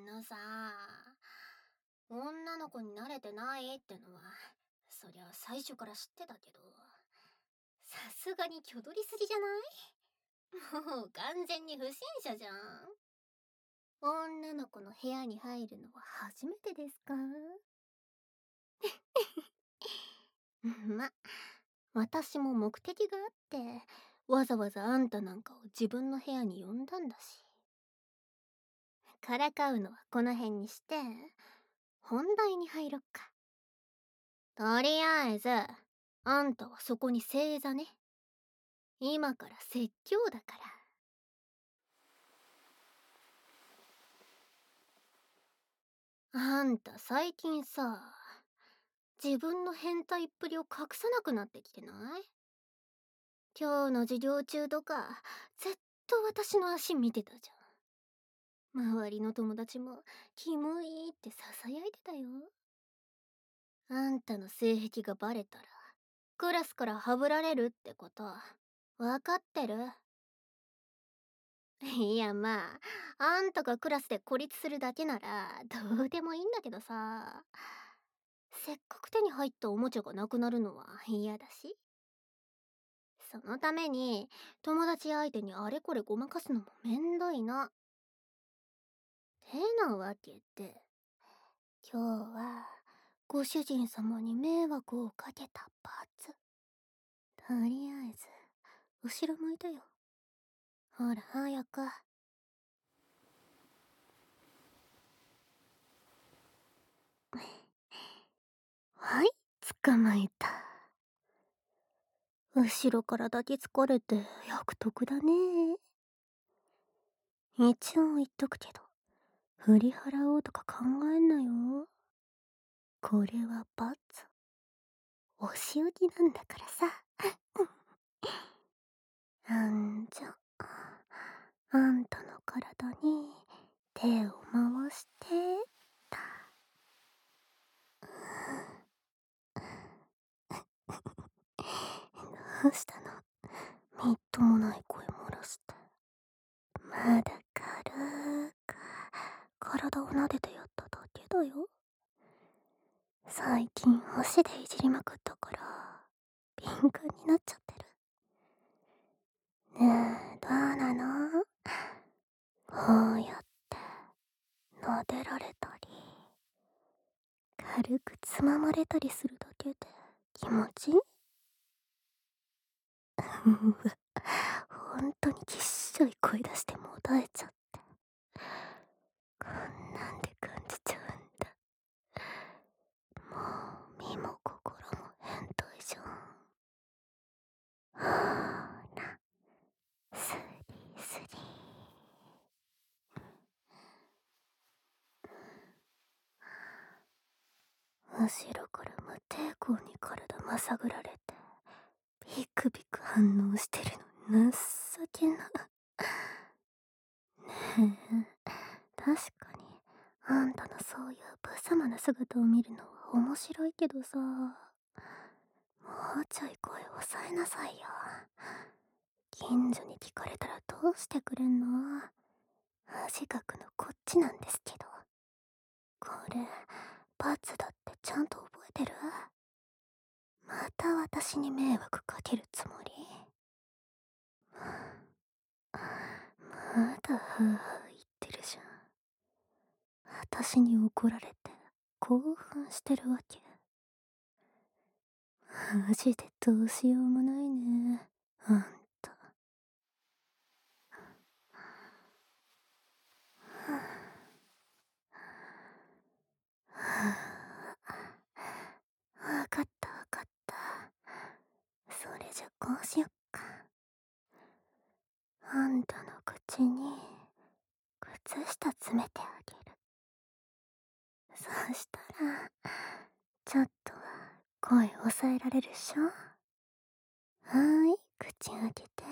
さ、女の子に慣れてないってのは、そりゃ最初から知ってたけど、さすがに挙取りすぎじゃない？もう完全に不審者じゃん。女の子の部屋に入るのは初めてですか？ま、私も目的があって、わざわざあんたなんかを自分の部屋に呼んだんだし。からかうのはこの辺にして、本題に入ろっか。とりあえず、あんたはそこに正座ね。今から説教だから。あんた最近さ、自分の変態っぷりを隠さなくなってきてない？今日の授業中とか、ずっと私の足見てたじゃん。周りの友達も、キモいって囁いてたよ。あんたの性癖がバレたら、クラスからハブられるってこと、わかってる？いやまあ、あんたがクラスで孤立するだけならどうでもいいんだけどさ、せっかく手に入ったおもちゃがなくなるのは嫌だし、そのために友達相手にあれこれごまかすのもめんどいの。てなわけで、今日はご主人様に迷惑をかけた罰。とりあえず、後ろ向いたよ。ほら早く。はい、捕まえた。後ろから抱きつかれて役得だね。一応言っとくけど、振り払おうとか考えんなよ。これは罰。お仕置きなんだからさ。なんじゃ、あんたの体に手を回してた。どうしたの？みっともない声漏らして。まだ軽く体を撫でてやっただけだよ。最近足でいじりまくったから敏感になっちゃってる。ねえ、どうなの？こうやって撫でられたり軽くつままれたりするだけで気持ちいい？うわ、ほんとにきっしょい声出してもだえちゃって、こんなんで感じちゃうんだ。もう身も心も変態じゃん。ほーら、スリスリ。後ろから無抵抗に体まさぐられてビクビク反応してるの情けな。ねえ、確かにあんたのそういう無様な姿を見るのは面白いけどさ、もうちょい声抑えなさいよ。近所に聞かれたらどうしてくれんの？恥かくのこっちなんですけど。これ罰だってちゃんと覚えてる？また私に迷惑かけるつもり？まだはぁはぁ言ってるじゃん。私に怒られて興奮してるわけ？マジでどうしようもないね、あんた。わかったわかった。それじゃこうしよっか。あんたの口に靴下詰めてあげる。そしたらちょっとは声抑えられるっしょ？はーい、口開けて。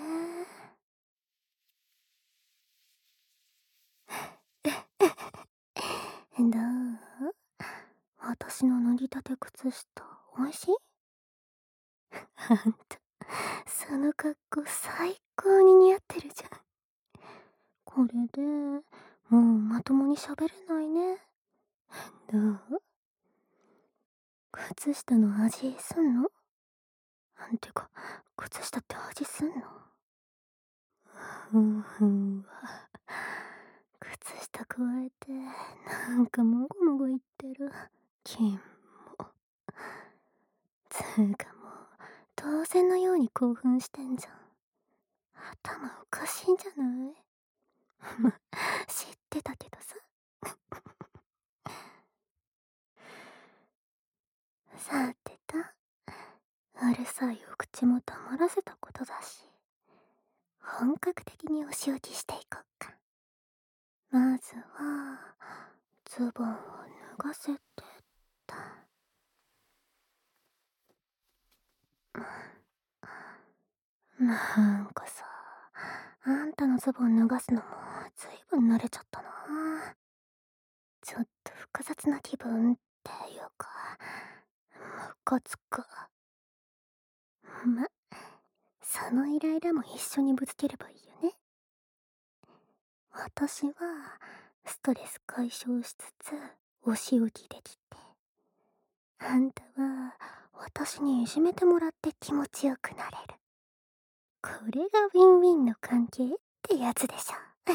どう？私の脱ぎたて靴下おいしい？あんたその格好最高に似合ってるじゃん。これでもうまともに喋れないね。どう？靴下の味すんの？てか、靴下って味すんの？ふんふんわ。靴下加えて、なんかもごもご言ってる。キンも。つーかもう、当然のように興奮してんじゃん。頭おかしいんじゃない？ま、知ってたけどさ。さてと、うるさいお口も黙らせたことだし、本格的にお仕置きしていこっか。まずは、ズボンを脱がせてた。なんかさ、あんたのズボン脱がすのもずいぶん慣れちゃったな。ちょっと複雑な気分っていうか、ムカつく。ま、そのイライラも一緒にぶつければいいよね。私はストレス解消しつつお仕置きできて、あんたは私にいじめてもらって気持ちよくなれる。これがウィンウィンの関係ってやつでしょ。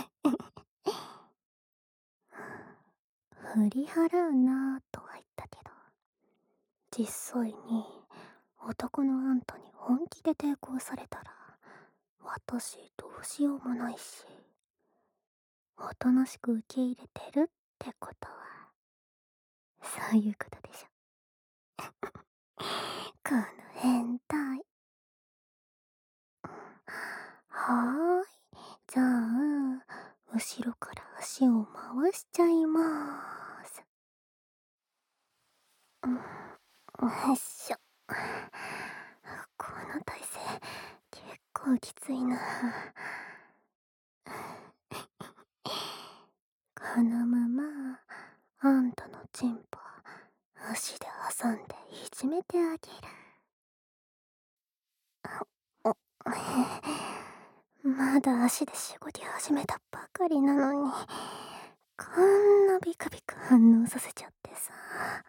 振り払うなぁとは言ったけど、実際に男のあんたに本気で抵抗されたら、私どうしようもないし、おとなしく受け入れてるってことは、そういうことでしょ。この変態。はーい。じゃあ、後ろから足を回しちゃいまーす。よいしょ。この体勢、結構きついな。このまま、あんたのチンポ、足で挟んでいじめてあげる。まだ足でしごき始めたばかりなのに、こんなビクビク反応させちゃってさ。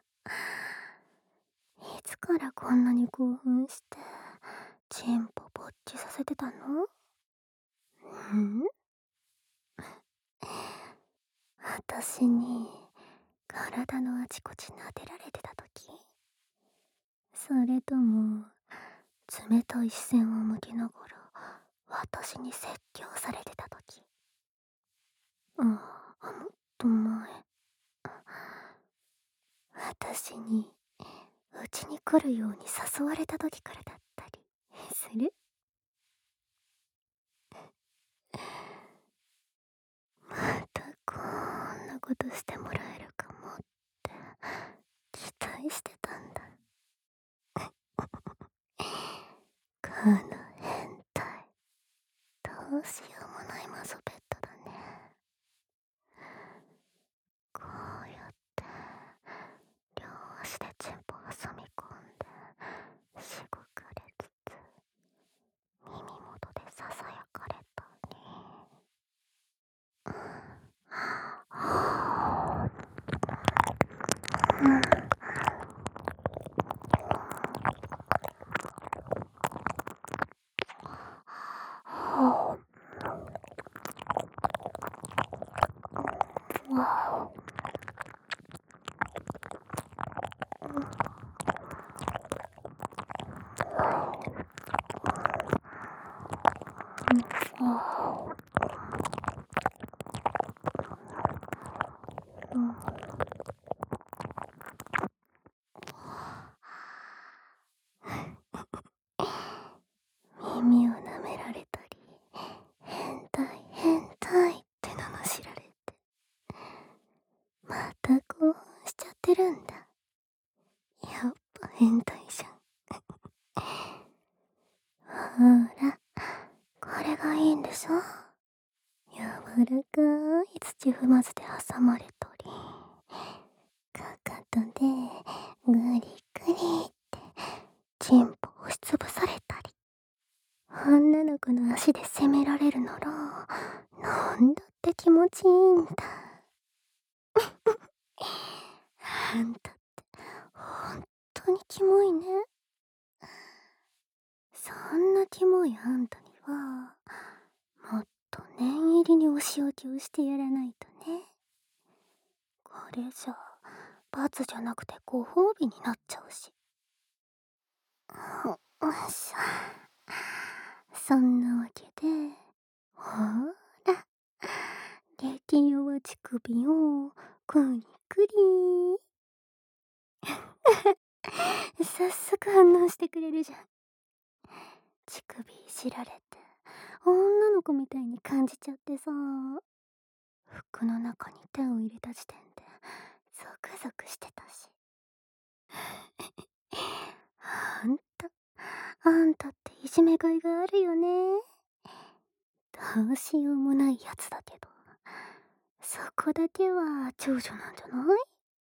いつからこんなに興奮して、チンポぼっちさせてたの？ん？私に、体のあちこち撫でられてた時？それとも、冷たい視線を向けながら、私に説教されてた時？もっと前。私に、うちに来るように誘われた時からだったりする？またこんなことしてもらえるかもって期待してたんだ。この変態、どうしようもないマゾペットだね。こうやって両足でチンポ挟み込んでしごかれつつ、耳元でささやかれたり。耳を舐められたり、変態変態って罵られて、また興奮しちゃってるんだ。やっぱ変態じゃん。ほら、これがいいんでしょ？柔らかい土踏まずで挟まれたり、かかとでグリグリってチンポ押しつぶされたり、女の子の足で攻められるならなんだって気持ちいいんだ。あんたってほんとにキモいね。そんなキモいあんたにはもっと念入りにお仕置きをしてやらないとね。これじゃ罰じゃなくてご褒美になっちゃうし。よっしゃ。そんなわけで、ほーら、激弱乳首をくりくり。早速反応してくれるじゃん。乳首いじられて女の子みたいに感じちゃってさ、服の中に手を入れた時点でゾクゾクしてたし。あんたっていじめがいがあるよね。どうしようもないやつだけど、そこだけは長女なんじゃない？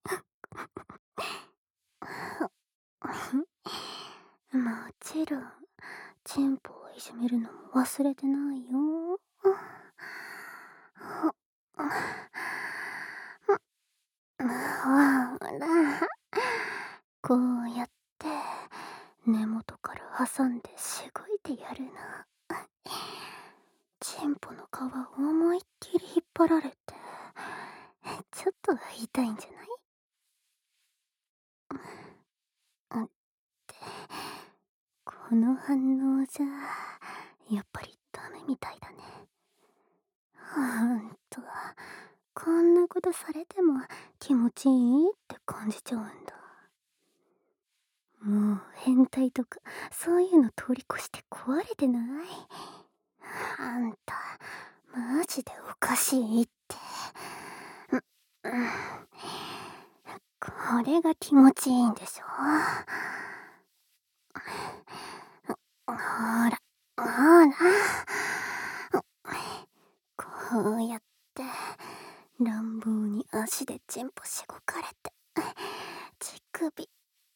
もちろんチンポをいじめるのも忘れてないよ。ほら、こうやって根元から挟んでしごいてやるの。チンポの皮を思いっきり引っ張られて、ちょっと痛いんじゃない？ってこの反応じゃやっぱりダメみたいだね。ほんと、こんなことされても気持ちいいって感じちゃうんだ。もう変態とかそういうの通り越して壊れてない？あんたマジでおかしいって。これが気持ちいいんでしょ。ほらほら、こうやって乱暴に足でチンポしごかれて乳首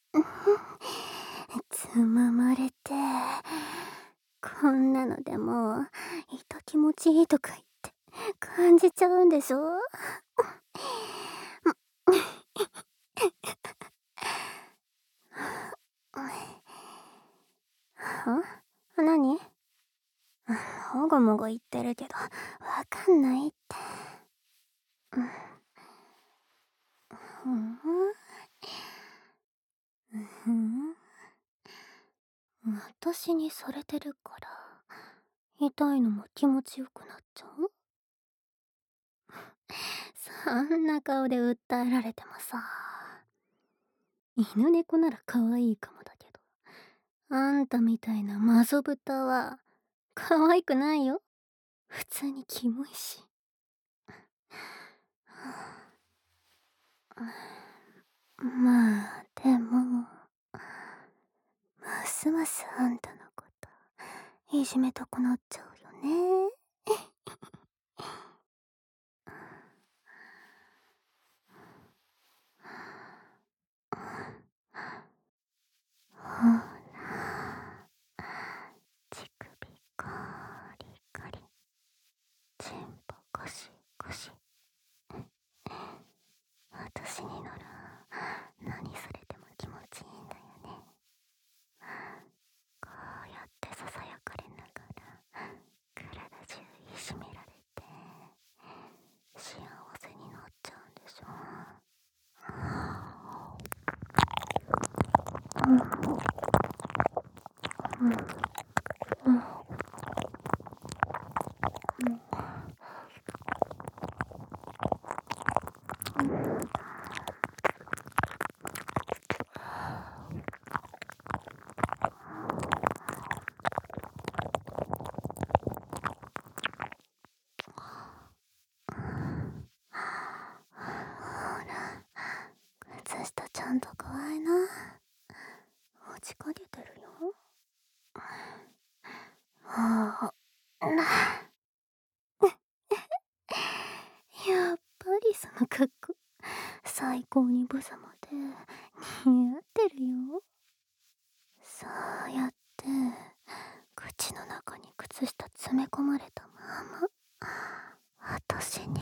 つままれて、こんなのでも痛気持ちいいとか言って感じちゃうんでしょ。何？もごもご言ってるけどわかんないって。私にされてるから痛いのも気持ちよくなっちゃう？そんな顔で訴えられてもさ、犬猫なら可愛いかもだけど、あんたみたいなマゾ豚は可愛くないよ。普通にキモいし。まあでもますますあんたのこといじめたくなっちゃうよね。ほら、乳首カリカリ、チンポゴシゴシ。私になら何されても気持ちいいんだよね。こうやってささやかれながら体中いじめられて幸せになっちゃうんでしょ。靴下ちゃんと加えな。落ちかけてるよ。ああ、やっぱりその格好最高に無様で似合ってるよ。そうやって口の中に靴下詰め込まれたまま私に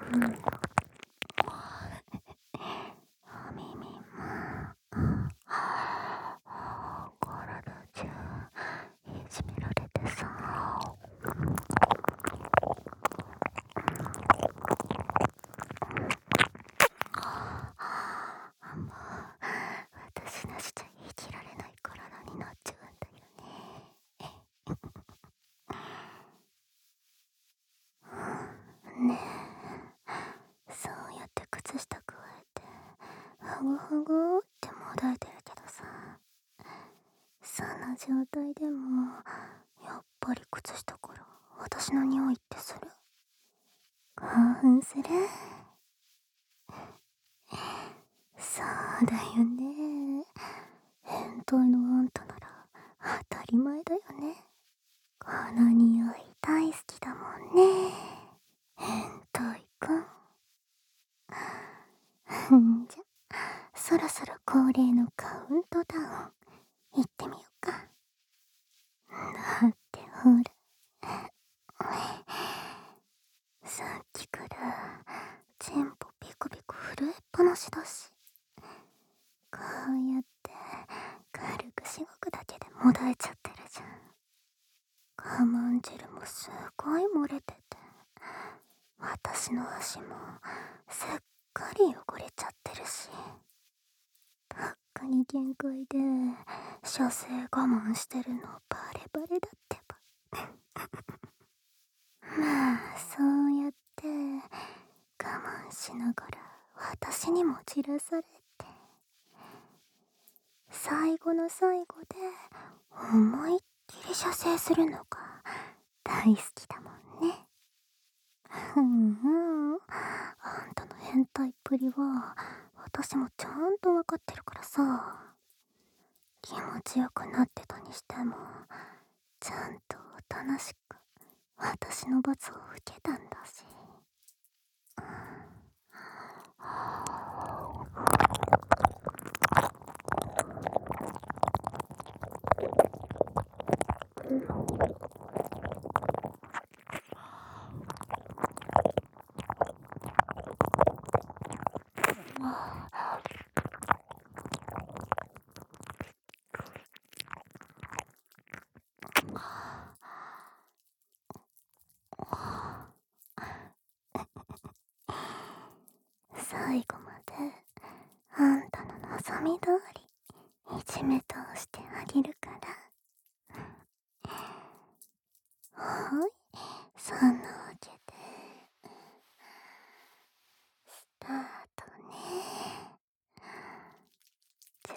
お耳も体中いじめられてさ。もう私なしじゃ生きられない体になっちゃうんだよね。ねえ、そうやって靴下加えてふぐふぐってもだえてるけどさ、そんな状態でもやっぱり靴下から私の匂いってする？興奮する？そうだよね。変態のあんたなら当たり前だよね。この匂い大好きだもんね。変態くん。じゃ、そろそろ恒例のカウントダウン行ってみようか。だってほら、さっきからチンポピクピク震えっぱなしだし、こうやって軽くしごくだけでもだえちゃってるじゃん。我慢汁もすごい漏れてて、私の足もすっかり汚れちゃってるし、とっくに限界で射精我慢してるのバレバレだってば。まあそうやって我慢しながら私にもじらされて、最後の最後で思いっきり射精するのが大好きだもんね。あんたの変態っぷりは私もちゃんとわかってるからさ、気持ちよくなってたにしてもちゃんとおとなしく私の罰を受けたんだし。最後まであんたの望み通りいじめ通してあげるから。はい、そんなわけでスタートね。じゅ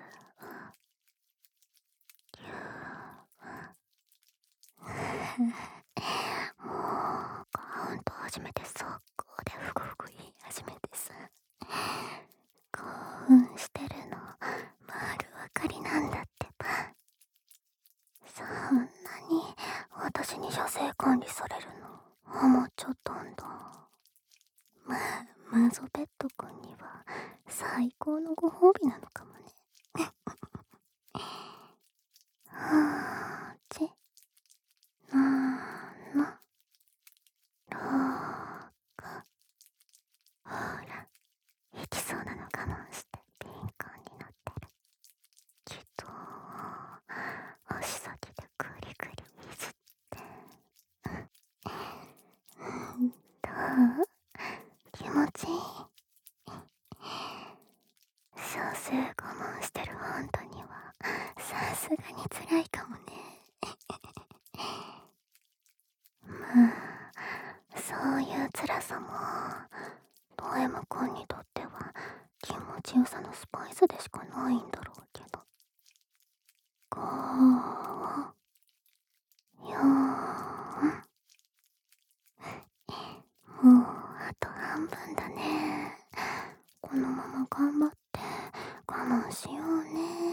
もうカウント始めて速攻でふくふく言い始めてさ、興奮してるの丸わかりなんだってば。そんなに私に射精管理されるの思っちゃったんだ。まあマゾペットくんには最高のご褒美なのかもね。はーちなーなろーか。ほら、行きそうなの我慢して敏感になってる。きっと足先でグリグリいじって。どう？気持ちいい？小生我慢してるあんたにはさすがに辛いかもね。まあそういう辛さもド M 君にとっては気持ちよさのスパイスでしかないんだろうけど。5、4、もうあと半分だね。このまま頑張って我慢しようね。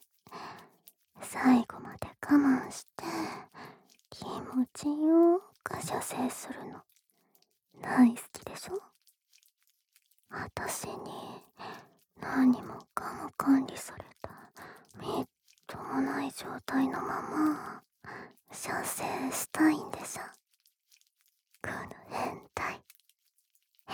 最後まで我慢して気持ちよく射精するの大好きでしょ。私に何もかも管理されたみっともない状態のまま射精したいんでしょ。この変態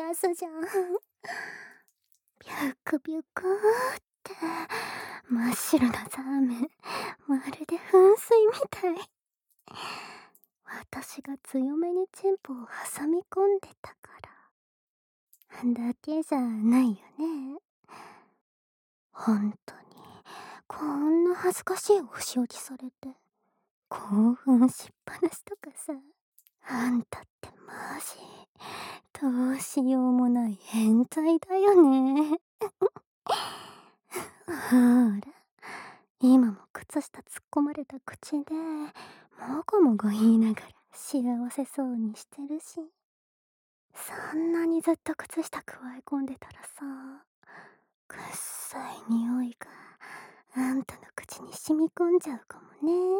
出すじゃん。ビュックビュックって真っ白なザーメン、まるで噴水みたい。私が強めにチンポを挟み込んでたからだけじゃないよね。本当にこんな恥ずかしいお仕置きされて興奮しっぱなしとかさ。あんたってマジどうしようもない変態だよね。ほら、今も靴下突っ込まれた口でもごもご言いながら幸せそうにしてるし、そんなにずっと靴下加え込んでたらさ、くっさい匂いがあんたの口に染み込んじゃうかもね。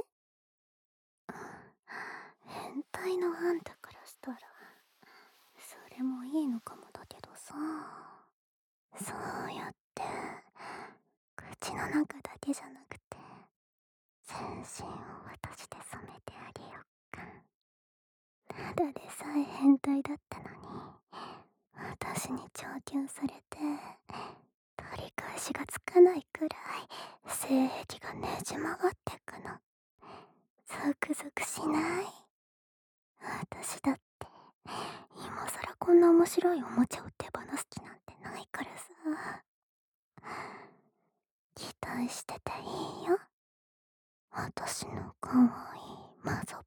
変態のあんたからしたらそれもいいのかもだけどさ、そうやって口の中だけじゃなくて全身を私で染めてあげよっか。ただでさえ変態だったのに私に調教されて取り返しがつかないくらい性癖がねじ曲がってくの。ゾクゾクしない？私だって今さらこんな面白いおもちゃを手放す気なんてないからさ。期待してていいよ。私のかわいいマゾ